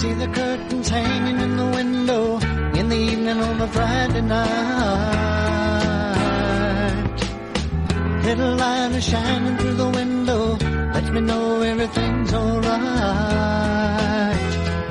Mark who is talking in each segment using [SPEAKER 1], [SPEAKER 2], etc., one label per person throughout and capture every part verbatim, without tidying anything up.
[SPEAKER 1] see the curtains hanging in the window in the evening on a Friday night. Little light is shining through the window, lets me know everything's alright.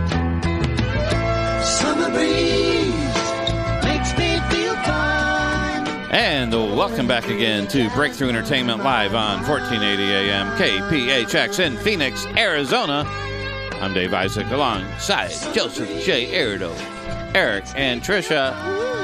[SPEAKER 1] Summer breeze makes me feel fine.
[SPEAKER 2] And welcome back again to Breakthrough Entertainment Live on fourteen eighty A M K P H X in Phoenix, Arizona. I'm Dave Isaac alongside Joseph J. Erdo, Eric, and Trisha.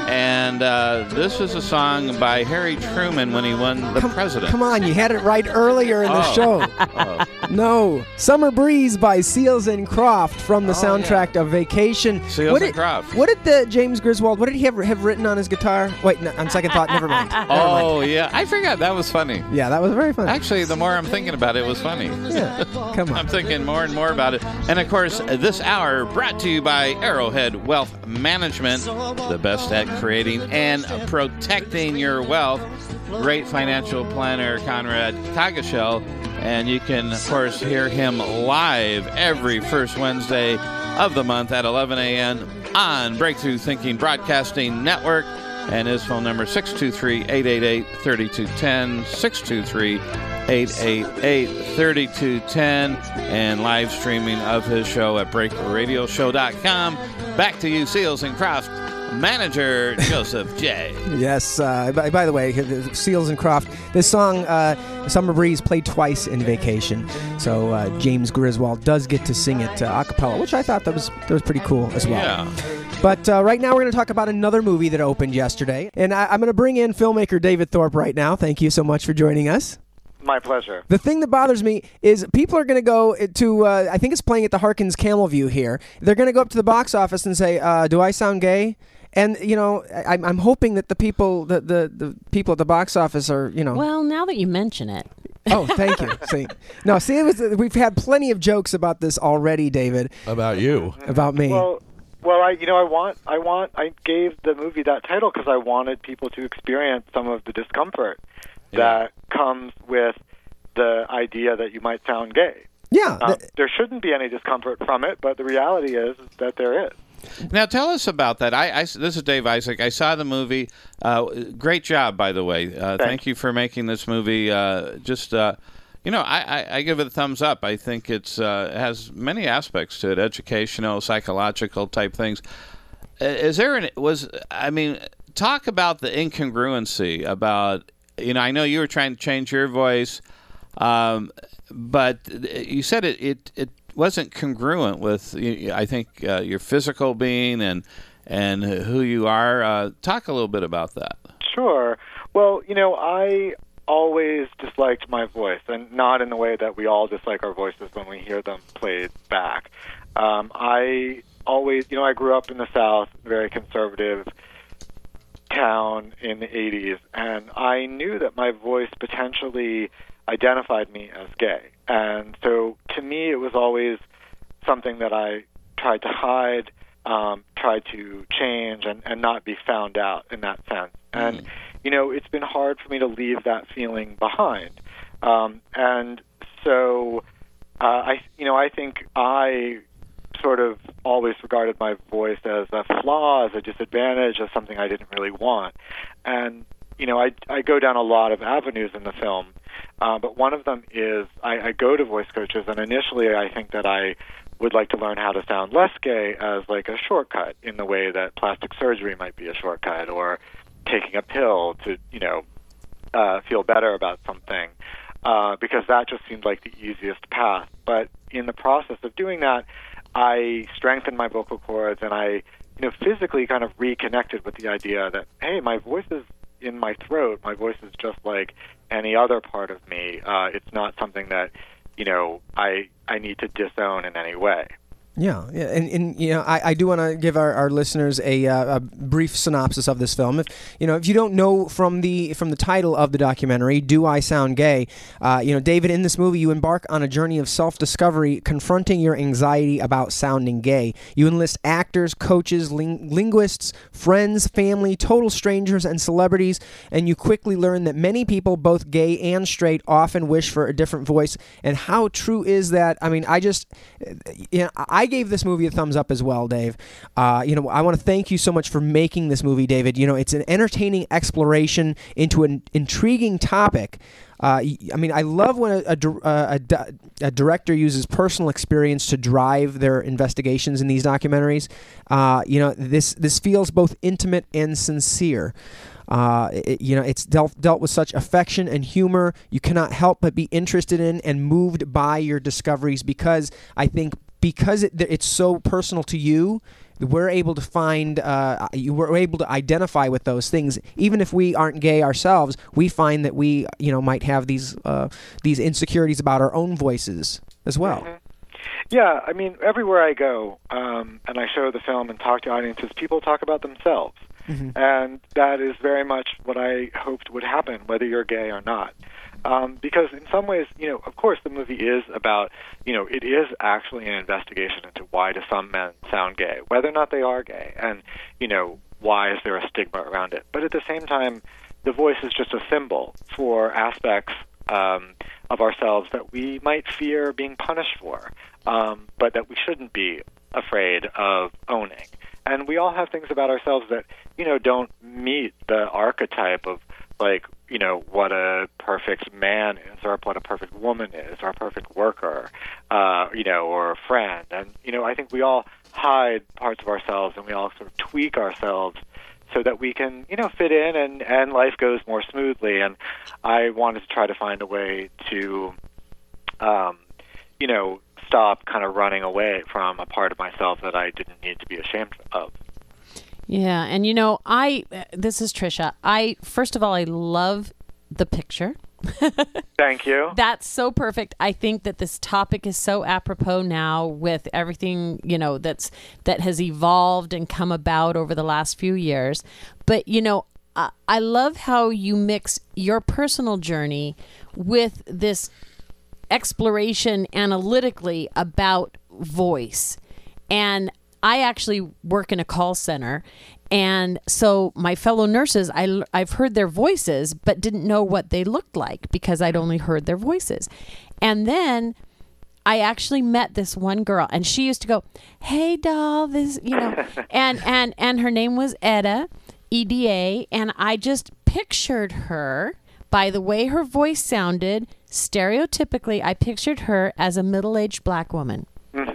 [SPEAKER 2] And uh, this is a song by Harry Truman when he won the
[SPEAKER 3] come,
[SPEAKER 2] president.
[SPEAKER 3] Come on, you had it right earlier in the
[SPEAKER 2] oh.
[SPEAKER 3] show.
[SPEAKER 2] Oh.
[SPEAKER 3] No. Summer Breeze by Seals and Croft from the
[SPEAKER 2] Oh,
[SPEAKER 3] soundtrack
[SPEAKER 2] yeah.
[SPEAKER 3] of Vacation.
[SPEAKER 2] Seals
[SPEAKER 3] what
[SPEAKER 2] and
[SPEAKER 3] did,
[SPEAKER 2] Croft.
[SPEAKER 3] What did the James Griswold, what did he have, have written on his guitar? Wait, no, on second thought, never mind. Never
[SPEAKER 2] Oh,
[SPEAKER 3] mind.
[SPEAKER 2] yeah. I forgot. That was funny.
[SPEAKER 3] Yeah, that was very funny.
[SPEAKER 2] Actually, the more I'm thinking about it, it was funny.
[SPEAKER 3] Yeah, come on.
[SPEAKER 2] I'm thinking more and more about it. And, of course, this hour brought to you by Arrowhead Wealth Management, the best at creating and protecting your wealth. Great financial planner, Conrad Kagashel. And you can, of course, hear him live every first Wednesday of the month at eleven a.m. on Breakthrough Thinking Broadcasting Network. And his phone number, six two three, eight eight eight, three two one zero, six two three, eight eight eight, three two one zero, and live streaming of his show at breakthrough radio show dot com. Back to you, Seals and Croft manager, Joseph J.
[SPEAKER 3] Yes, uh, by, by the way, Seals and Croft, this song, uh, Summer Breeze, played twice in Vacation. So uh, James Griswold does get to sing it uh, a cappella, which I thought that was, that was pretty cool as well.
[SPEAKER 2] Yeah.
[SPEAKER 3] But uh, right now we're going to talk about another movie that opened yesterday. And I, I'm going to bring in filmmaker David Thorpe right now. Thank you so much for joining us.
[SPEAKER 4] My pleasure.
[SPEAKER 3] The thing that bothers me is people are going to go to, uh, I think it's playing at the Harkins Camel View here. They're going to go up to the box office and say, uh, do I sound gay? And, you know, I, I'm hoping that the people the, the, the people at the box office are, you know.
[SPEAKER 5] Well, now that you mention it.
[SPEAKER 3] Oh, thank you. See, no, see, it was, we've had plenty of jokes about this already, David.
[SPEAKER 6] About you.
[SPEAKER 3] About me.
[SPEAKER 4] Well, well, I, you know, I want, I want, I gave the movie that title because I wanted people to experience some of the discomfort
[SPEAKER 2] Yeah.
[SPEAKER 4] that comes with the idea that you might sound gay.
[SPEAKER 3] Yeah.
[SPEAKER 4] Um,
[SPEAKER 3] th-
[SPEAKER 4] there shouldn't be any discomfort from it, but the reality is that there is.
[SPEAKER 2] Now, tell us about that. I, I, this is Dave Isaac. I saw the movie. Uh, great job, by the way. Uh, thank you for making this movie. Uh, just, uh, you know, I, I, I give it a thumbs up. I think it's uh, has many aspects to it, educational, psychological type things. Is there an, was, I mean, talk about the incongruency about, you know, I know you were trying to change your voice, um, but you said it, it, it wasn't congruent with, I think, uh, your physical being and and who you are. Uh, talk a little bit about that.
[SPEAKER 4] Sure. Well, you know, I always disliked my voice, and not in the way that we all dislike our voices when we hear them played back. Um, I always, you know, I grew up in the South, very conservative town in the eighties, and I knew that my voice potentially identified me as gay. And so to me, it was always something that I tried to hide, um, tried to change, and, and not be found out in that sense. And,
[SPEAKER 2] Mm.
[SPEAKER 4] you know, it's been hard for me to leave that feeling behind. Um, and so, uh, I, you know, I think I sort of always regarded my voice as a flaw, as a disadvantage, as something I didn't really want. And, you know, I, I go down a lot of avenues in the film. Uh, but one of them is I, I go to voice coaches, and initially I think that I would like to learn how to sound less gay as like a shortcut in the way that plastic surgery might be a shortcut, or taking a pill to, you know, uh, feel better about something, uh, because that just seemed like the easiest path. But in the process of doing that, I strengthened my vocal cords, and I, you know, physically kind of reconnected with the idea that, hey, my voice is in my throat. My voice is just like any other part of me. Uh, it's not something that, you know, I I need to disown in any way.
[SPEAKER 3] Yeah, yeah, and, and you know, I, I do want to give our, our listeners a, uh, a brief synopsis of this film. If you know, if you don't know from the from the title of the documentary, "Do I Sound Gay?" Uh, you know, David, in this movie, you embark on a journey of self-discovery, confronting your anxiety about sounding gay. You enlist actors, coaches, ling- linguists, friends, family, total strangers, and celebrities, and you quickly learn that many people, both gay and straight, often wish for a different voice. And how true is that? I mean, I just, you know, I. I gave this movie a thumbs up as well, Dave. Uh, you know, I want to thank you so much for making this movie, David. You know, it's an entertaining exploration into an intriguing topic. Uh, I mean, I love when a, a, a, a director uses personal experience to drive their investigations in these documentaries. Uh, you know, this this feels both intimate and sincere. Uh, it, you know, it's dealt dealt with such affection and humor. You cannot help but be interested in and moved by your discoveries because I think because it, it's so personal to you. We're able to find, uh, we're able to identify with those things. Even if we aren't gay ourselves, we find that we, you know, might have these uh, these insecurities about our own voices as well.
[SPEAKER 4] Mm-hmm. Yeah, I mean, everywhere I go um, and I show the film and talk to audiences, people talk about themselves. Mm-hmm. And that is very much what I hoped would happen, whether you're gay or not. Um, because in some ways, you know, of course the movie is about, you know, it is actually an investigation into why do some men sound gay, whether or not they are gay, and, you know, why is there a stigma around it. But at the same time, the voice is just a symbol for aspects um, of ourselves that we might fear being punished for, um, but that we shouldn't be afraid of owning. And we all have things about ourselves that, you know, don't meet the archetype of, like, you know, what a perfect man is, or what a perfect woman is, or a perfect worker, uh, you know, or a friend. And, you know, I think we all hide parts of ourselves and we all sort of tweak ourselves so that we can, you know, fit in and, and life goes more smoothly. And I wanted to try to find a way to, um, you know, stop kind of running away from a part of myself that I didn't need to be ashamed of.
[SPEAKER 5] Yeah, and you know, I, this is Tricia. I, first of all, I love the picture.
[SPEAKER 4] Thank you.
[SPEAKER 5] That's so perfect. I think that this topic is so apropos now with everything, you know, that's, that has evolved and come about over the last few years. But, you know, I, I love how you mix your personal journey with this exploration analytically about voice. And I actually work in a call center, and so my fellow nurses, I, I've heard their voices, but didn't know what they looked like because I'd only heard their voices. And then I actually met this one girl, and she used to go, "Hey, doll," this, you know, and, and, and her name was Eda, E D A, and I just pictured her, by the way her voice sounded, stereotypically, I pictured her as a middle-aged black woman. Mm-hmm.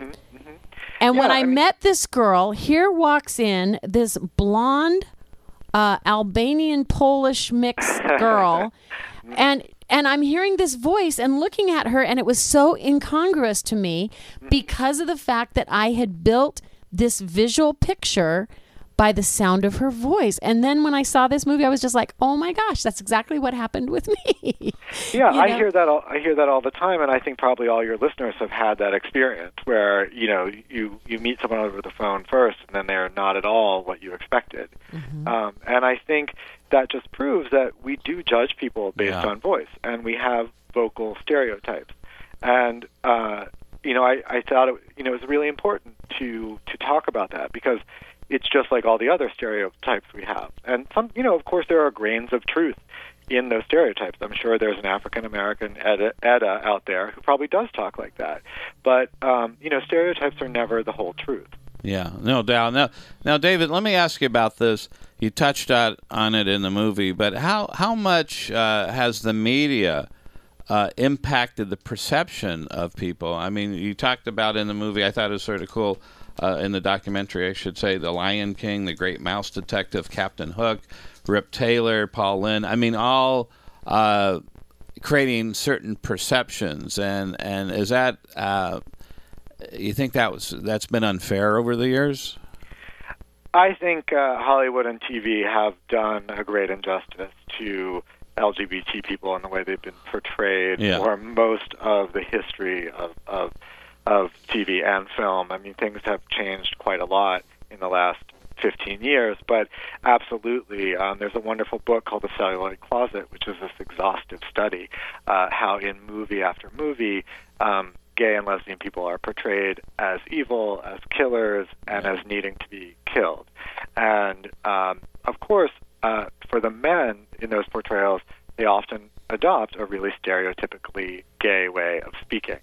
[SPEAKER 5] And yeah, when I, I mean, met this girl, here walks in this blonde, uh, Albanian Polish mix girl, and and I'm hearing this voice and looking at her, and it was so incongruous to me because of the fact that I had built this visual picture by the sound of her voice. And then when I saw this movie, I was just like, oh my gosh, that's exactly what happened with me.
[SPEAKER 4] Yeah,
[SPEAKER 5] you
[SPEAKER 4] I
[SPEAKER 5] know?
[SPEAKER 4] hear that all, I hear that all the time, and I think probably all your listeners have had that experience where, you know, you, you meet someone over the phone first, and then they're not at all what you expected. Mm-hmm. Um, and I think that just proves that we do judge people based yeah. on voice, and we have vocal stereotypes. And, uh, you know, I, I thought it, you know, it was really important to, to talk about that because it's just like all the other stereotypes we have. And, some, you know, of course, there are grains of truth in those stereotypes. I'm sure there's an African-American Eda, Eda out there who probably does talk like that. But, um, you know, stereotypes are never the whole truth.
[SPEAKER 2] Yeah, no doubt. Now, now, David, let me ask you about this. You touched on it in the movie, but how, how much uh, has the media uh, impacted the perception of people? I mean, you talked about in the movie, I thought it was sort of cool, Uh, in the documentary, I should say, The Lion King, The Great Mouse Detective, Captain Hook, Rip Taylor, Paul Lynde. I mean, all uh, creating certain perceptions. And, and is that, uh, you think that was that's been unfair over the years?
[SPEAKER 4] I think uh, Hollywood and T V have done a great injustice to L G B T people in the way they've been portrayed yeah. for most of the history of, of of T V and film. I mean, things have changed quite a lot in the last fifteen years, but absolutely, um, there's a wonderful book called The Celluloid Closet, which is this exhaustive study, uh, how in movie after movie, um, gay and lesbian people are portrayed as evil, as killers, and as needing to be killed. And, um, of course, uh, for the men in those portrayals, they often adopt a really stereotypically gay way of speaking.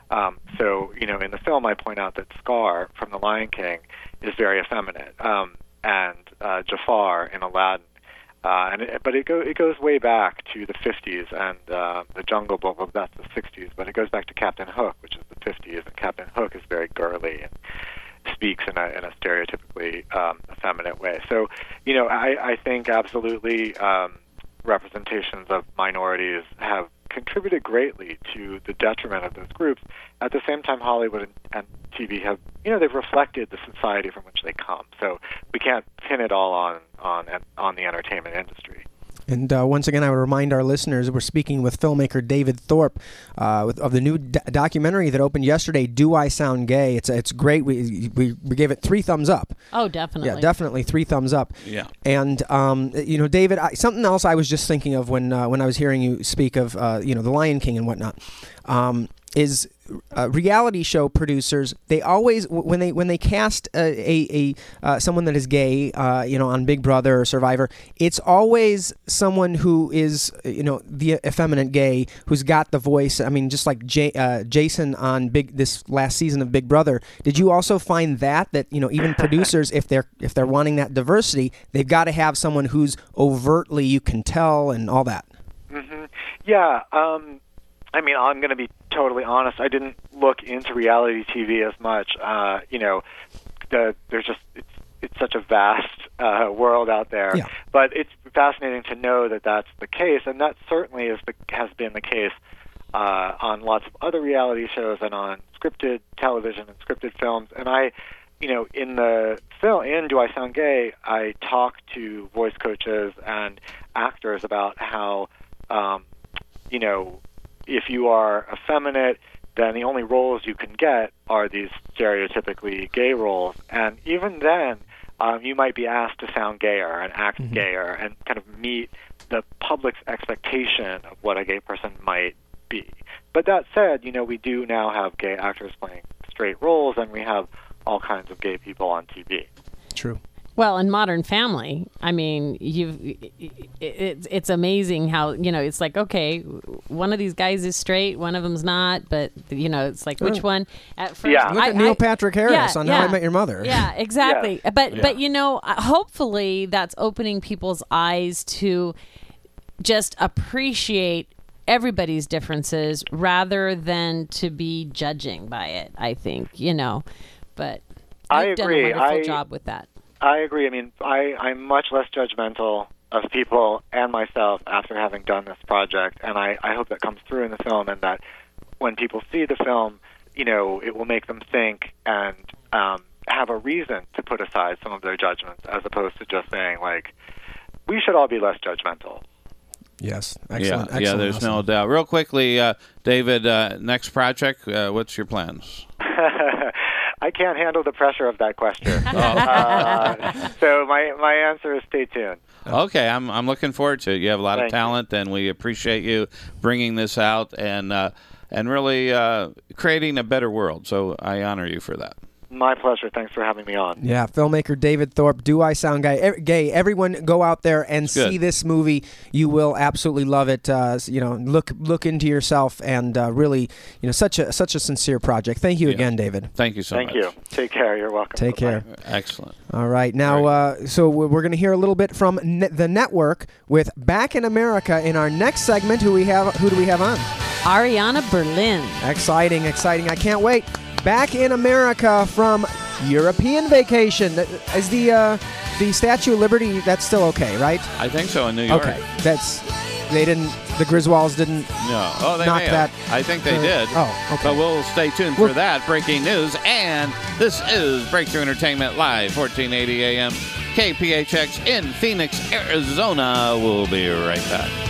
[SPEAKER 4] Um, so, you know, in the film, I point out that Scar from The Lion King is very effeminate, um, and uh, Jafar in Aladdin. Uh, and it, but it, go, it goes way back to the fifties, and uh, the Jungle Book, well, that's the sixties, but it goes back to Captain Hook, which is the fifties, and Captain Hook is very girly and speaks in a, in a stereotypically um, effeminate way. So, you know, I, I think absolutely um, representations of minorities have contributed greatly to the detriment of those groups. At the same time, Hollywood and, and T V have, you know, they've reflected the society from which they come. So we can't pin it all on on on the entertainment industry.
[SPEAKER 3] And uh, once again, I would remind our listeners, we're speaking with filmmaker David Thorpe uh, with, of the new d- documentary that opened yesterday, Do I Sound Gay? It's it's great. We, we we gave it three thumbs up.
[SPEAKER 5] Oh, definitely.
[SPEAKER 3] Yeah, definitely three thumbs up.
[SPEAKER 2] Yeah.
[SPEAKER 3] And um, you know, David, I, something else I was just thinking of when uh, when I was hearing you speak of uh, you know, The Lion King and whatnot, um, is uh, reality show producers. They always when they when they cast a, a, a uh, someone that is gay, uh, you know, on Big Brother or Survivor, it's always someone who is, you know, the effeminate gay who's got the voice. I mean, just like J- uh, Jason on Big this last season of Big Brother. Did you also find that that you know, even producers, if they're if they're wanting that diversity, they've got to have someone who's overtly, you can tell, and all that.
[SPEAKER 4] Mm-hmm. Yeah. Um, I mean, I'm going to be totally honest. I didn't look into reality T V as much. Uh, you know, the, there's just it's it's such a vast uh, world out there.
[SPEAKER 3] Yeah.
[SPEAKER 4] But it's fascinating to know that that's the case, and that certainly is the, has been the case uh, on lots of other reality shows and on scripted television and scripted films. And I, you know, in the film, in Do I Sound Gay, I talk to voice coaches and actors about how, um, you know, if you are effeminate, then the only roles you can get are these stereotypically gay roles. And even then, um, you might be asked to sound gayer and act mm-hmm. gayer and kind of meet the public's expectation of what a gay person might be. But that said, you know, we do now have gay actors playing straight roles, and we have all kinds of gay people on T V.
[SPEAKER 3] True.
[SPEAKER 5] Well, in Modern Family, I mean, you've it's it's amazing how, you know, it's like, okay, one of these guys is straight, one of them's not, but you know, it's like, which one? At first,
[SPEAKER 4] yeah.
[SPEAKER 3] Look
[SPEAKER 5] I,
[SPEAKER 3] at Neil
[SPEAKER 5] I,
[SPEAKER 3] Patrick Harris
[SPEAKER 5] yeah,
[SPEAKER 3] on
[SPEAKER 5] yeah,
[SPEAKER 3] How I Met Your Mother.
[SPEAKER 5] Yeah, exactly.
[SPEAKER 4] Yeah.
[SPEAKER 5] But
[SPEAKER 2] Yeah.
[SPEAKER 5] but you know, hopefully that's opening people's eyes to just appreciate everybody's differences rather than to be judging by it. I think, you know, but
[SPEAKER 4] I
[SPEAKER 5] you've
[SPEAKER 4] agree.
[SPEAKER 5] done a wonderful
[SPEAKER 4] I,
[SPEAKER 5] job with that.
[SPEAKER 4] I agree. I mean, I, I'm much less judgmental of people and myself after having done this project, and I, I hope that comes through in the film, and that when people see the film, you know, it will make them think and um, have a reason to put aside some of their judgments, as opposed to just saying, like, we should all be less judgmental.
[SPEAKER 3] Yes. Excellent.
[SPEAKER 2] Yeah,
[SPEAKER 3] excellent,
[SPEAKER 2] yeah. There's
[SPEAKER 3] awesome.
[SPEAKER 2] no doubt. Real quickly, uh, David, uh, next project. Uh, what's your plans?
[SPEAKER 4] I can't handle the pressure of that question. uh, so my my answer is stay tuned.
[SPEAKER 2] Okay, I'm I'm looking forward to it. You have a lot
[SPEAKER 4] Thank
[SPEAKER 2] of talent, and we appreciate you bringing this out and uh, and really uh, creating a better world. So I honor you for that.
[SPEAKER 4] My pleasure. Thanks for having me on.
[SPEAKER 3] Yeah, filmmaker David Thorpe, Do I Sound Gay? Gay. Everyone go out there and
[SPEAKER 2] Good.
[SPEAKER 3] see this movie. You will absolutely love it. Uh, you know, look look into yourself, and uh, really, you know, such a such a sincere project. Thank you
[SPEAKER 2] Yeah.
[SPEAKER 3] again, David.
[SPEAKER 2] Thank you so
[SPEAKER 4] Thank
[SPEAKER 2] much.
[SPEAKER 4] you. Take care. You're welcome.
[SPEAKER 3] Take
[SPEAKER 4] Bye-bye.
[SPEAKER 3] care.
[SPEAKER 2] Excellent.
[SPEAKER 3] All right, now, uh, so we're we're going to hear a little bit from ne- the network with Back in America in our next segment. Who we have? Who do we have on?
[SPEAKER 5] Ariana Berlin.
[SPEAKER 3] Exciting, exciting! I can't wait. Back in America from European Vacation. Is the uh, the Statue of Liberty? That's still okay, right?
[SPEAKER 2] I think so in New York.
[SPEAKER 3] Okay, that's they didn't. The Griswolds didn't.
[SPEAKER 2] No. Oh, they
[SPEAKER 3] Knock
[SPEAKER 2] may have.
[SPEAKER 3] that-
[SPEAKER 2] I think they
[SPEAKER 3] uh,
[SPEAKER 2] did.
[SPEAKER 3] oh, okay.
[SPEAKER 2] But we'll stay tuned
[SPEAKER 3] We'll-
[SPEAKER 2] for that breaking news. And this is Breakthrough Entertainment Live, fourteen eighty A M, K P H X in Phoenix, Arizona. We'll be right back.